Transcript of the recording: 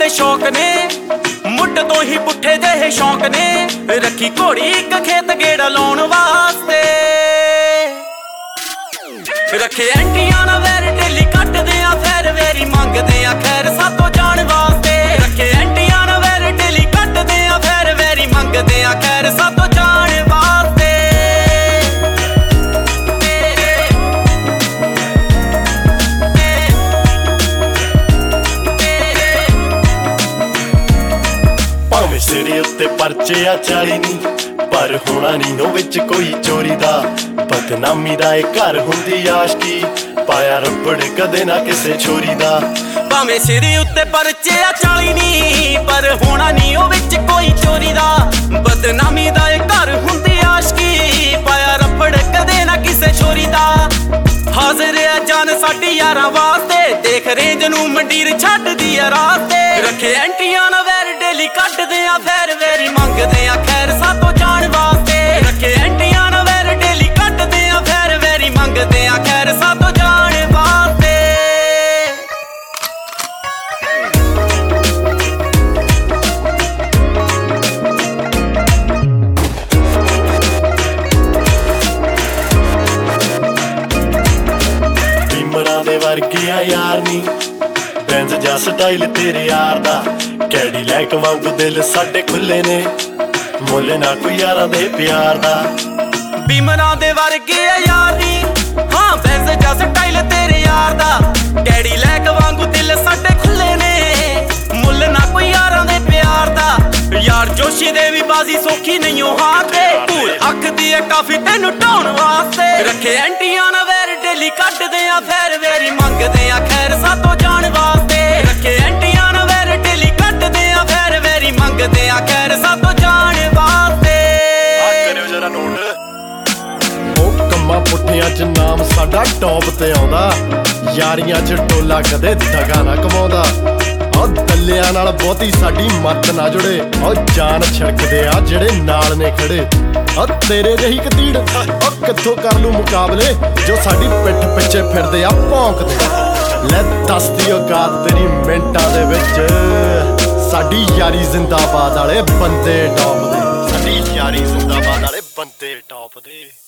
ਦੇ ਸ਼ੌਕ ਨੇ, ਮੁੱਢ ਤੋਂ ਹੀ ਪੁੱਠੇ ਜਿਹੇ ਸ਼ੌਕ ਨੇ। ਰੱਖੀ ਘੋੜੀ ਇੱਕ ਖੇਤ ਗੇੜਾ ਲਾਉਣ ਵਾਸਤੇ, ਰੱਖੇ ਐਂਟੀਆਂ ਨਾ ਵੈਰ ਡੇਲੀ ਕੱਟਦੇ ਆ ਫੇਰ ਵੇਰੀ ਮੰਗਦੇ ਆ ਖੈਰ ਸਾਤੋਂ ਜਾਣ ਵਾਸਤੇ। ਰੱਖੇ ਐਂਟੀਆਂ ਨਾ ਵੈਰ ਡੇਲੀ ਕੱਟਦੇ ਆ ਫੇਰ ਵੇਰੀ ਮੰਗਦੇ ਆ ਖੈਰ ਸਾਤੋਂ ਜਾਣ ਵਾਸਤੇ। ਭਾਵੇਂ ਸਿਰੇ ਉੱਤੇ ਪਰਚੇ ਆ 40 ਨੀ, ਪਰ ਹੋਣਾ ਨੀ ਉਹ ਵਿੱਚ ਕੋਈ ਚੋਰੀ ਦਾ। ਬਦਨਾਮੀ ਦਾ ਇਹ ਘਰ ਹੁੰਦੀ ਆਸ਼ਕੀ, ਪਾਇਆ ਰੱਬੜ ਕਦੇ ਨਾ ਕਿਸੇ ਛੋਰੀ ਦਾ। ਭਾਵੇਂ ਸਿਰੇ ਉੱਤੇ ਪਰਚੇ ਆ 40 ਨੀ, ਪਰ ਹੋਣਾ ਨੀ ਉਹ ਵਿੱਚ ਕੋਈ ਚੋਰੀ ਦਾ। ਬਦਨਾਮੀ ਦਾ ਇਹ ਘਰ ਹੁੰਦੀ ਆਸ਼ਕੀ, ਪਾਇਆ ਰੱਬੜ ਕਦੇ ਨਾ ਕਿਸੇ ਛੋਰੀ ਦਾ। ਹਾਜ਼ਰ ਆ ਜਾਨ ਸਾਡੀ ਯਾਰਾਂ ਵਾਸਤੇ, ਦੇਖ ਰੇਂਜ ਨੂੰ ਮੰਡੀਰ ਛੱਡਦੀ ਆ ਰਾਸਤੇ। ਰੱਖੇ ਐਂਟੀਆਂ ਨਾ ਵੈਰ ਡੇਲੀ ਕੱਢਦੇ ਆ ਫੇਰ ਵੇਰੀ ਮੰਗਦੇ ਆ ਖੈਰ ਸਾਤੋਂ ਜਾਣ ਵਾਸਤੇ। ਰੱਖੇ ਐਂਟੀਆਂ ਨਾ ਵੈਰ ਡੇਲੀ ਕੱਢਦੇ ਆ ਫੇਰ ਵੇਰੀ ਮੰਗਦੇ ਆ ਖੈਰ ਸਾਤੋਂ ਜਾਣ ਵਾਸਤੇ। ਬਿਮਰਾਂ ਦੇ ਵਰਗੇ ਆ ਯਾਰ ਨੀ, ਬੈਂਜ਼ ਜਾ ਸਟਾਈਲ ਤੇਰੇ ਯਾਰ ਦਾ। ਕੈਡੀਲੈਕ ਵਾਂਗੂ ਦਿਲ ਸਾਡੇ ਖੁੱਲੇ ਨੇ, ਮੁੱਲ ਨਾ ਕੋਈ ਯਾਰਾਂ ਦੇ ਪਿਆਰ ਦਾ। ਬਿਮਰਾਂ ਦੇ ਵਰਗੇ ਆ ਯਾਰ ਨੀ, ਹਾਂ ਬੈਂਜ਼ ਜਾ ਸਟਾਈਲ ਤੇਰੇ ਯਾਰ ਦਾ। ਕੈਡੀਲੈਕ ਵਾਂਗੂ ਦਿਲ ਸਾਡੇ ਖੁੱਲੇ ਨੇ, ਮੁੱਲ ਨਾ ਕੋਈ ਯਾਰਾਂ ਦੇ ਪਿਆਰ ਦਾ। ਯਾਰ ਜੋਸ਼ੀ ਦੇ ਵੀ ਬਾਜ਼ੀ ਸੌਖੀ ਨਹੀਂ ਉਹ ਹਾਂ ਤੇ, ਧੂਲ ਅੱਖ ਦੀ ਹੈ ਕਾਫੀ ਤੈਨੂੰ ਢਾਉਣ ਵਾਸਤੇ। ਰੱਖੇ ਐਂਟੀਆਂ ਨਾ ਵੈਰ ਡੇਲੀ ਕੱਢਦੇ ਆ ਫੇਰ ਵੇਰੀ ਮੰਗਦੇ ਆ ਖੈਰ ਸਾਤੋਂ ਜਾਣ ਵਾਸਤੇ। ਰੱਖੇ ਐਂਟੀਆਂ ਨਾ ਵੈਰ ਡੇਲੀ ਕੱਢਦੇ ਆ ਫੇਰ ਵੇਰੀ ਮੰਗਦੇ ਆ ਖੈਰ ਸਾਤੋਂ ਜਾਣ ਵਾਸਤੇ। ਆ ਕਰਿਓ ਜਰਾ ਨੋਟ, ਉਹ ਕੰਮਾਂ ਪੁੱਠਿਆਂ 'ਚ ਨਾਮ ਸਾਡਾ ਟੌਪ ਤੇ ਆਉਂਦਾ। ਯਾਰੀਆਂ 'ਚ ਟੋਲਾ ਕਦੇ ਦਗਾ ਨਾ ਕਮਾਉਂਦਾ। ਉਹ ਦੱਲਿਆਂ ਨਾਲ ਬਹੁਤੀ ਸਾਡੀ ਮੱਤ ਨਾ ਜੁੜੇ, ਉਹ ਜਾਨ ਛਿੜਕਦੇ ਆ ਜਿਹੜੇ ਨਾਲ ਨੇ ਖੜੇ। ਉਹ ਤੇਰੇ ਜਿਹੀ ਕਤੀੜ ਉਹ ਕਿੱਥੋਂ ਕਰ ਲੂ ਮੁਕਾਬਲੇ, ਜੋ ਸਾਡੀ ਪਿੱਠ ਪਿੱਛੇ ਫਿਰਦੇ ਆ ਭੌਂਕਦੇ। ਲੈ ਦੱਸਦੀ ਔਕਾਤ ਤੇਰੀ ਮਿੰਟਾਂ ਦੇ ਵਿੱਚ, ਸਾਡੀ ਯਾਰੀ ਜ਼ਿੰਦਾਬਾਦ ਵਾਲੇ ਬੰਦੇ ਟੌਪ ਦੇ। ਸਾਡੀ ਯਾਰੀ ਜ਼ਿੰਦਾਬਾਦ ਵਾਲੇ ਬੰਦੇ ਟੌਪ ਦੇ।